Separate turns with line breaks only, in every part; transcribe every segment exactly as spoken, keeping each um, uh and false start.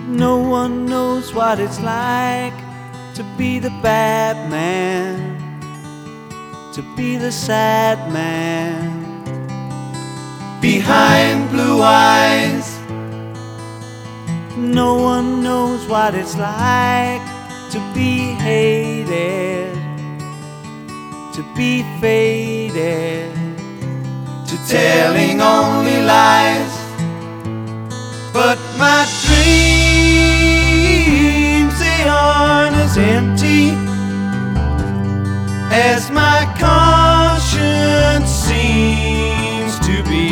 No one knows what it's like to be the bad man, to be the sad man. Behind blue eyes, no one knows what it's like to be hated, to be faded, to telling only lies. But my dreams, they aren't as empty as my conscience seems to be.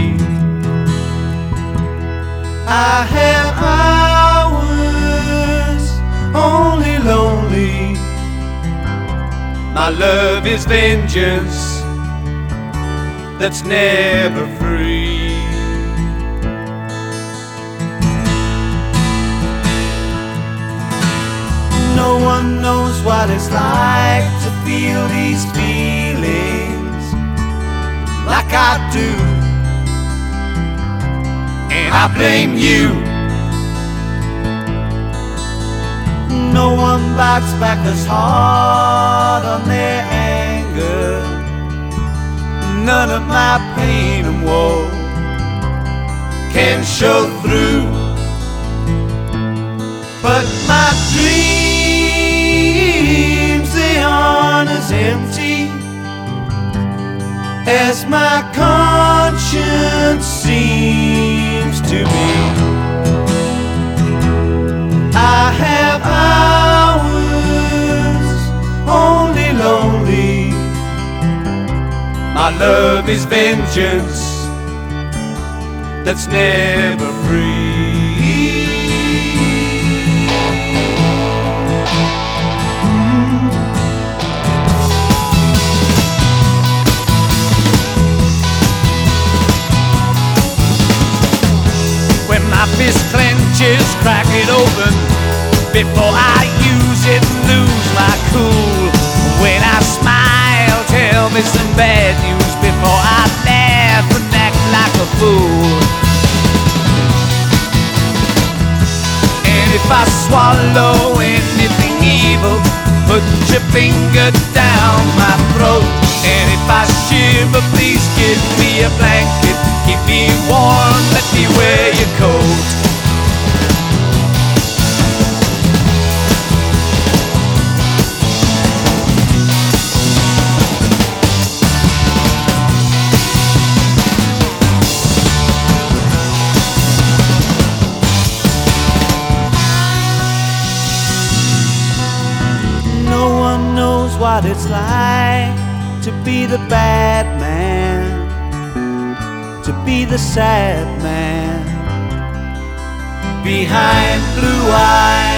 I have hours only lonely. My love is vengeance that's never free. No one knows what it's like to feel these feelings like I do, and I blame you. No one bites back as hard on their anger. None of my pain and woe can show through. But my dreams, they aren't as empty as my conscience seems to be. I have hours only lonely. My love is vengeance that's never free. When my fist clenches, crack it open before I use it, lose my cool. When I smile, tell me some bad news before I laugh and act like a fool. And if I swallow anything evil, put your finger down my throat. And if I shiver, please give me a blanket, keep me warm, let me wear your coat. What it's like to be the bad man, to be the sad man. Behind blue eyes,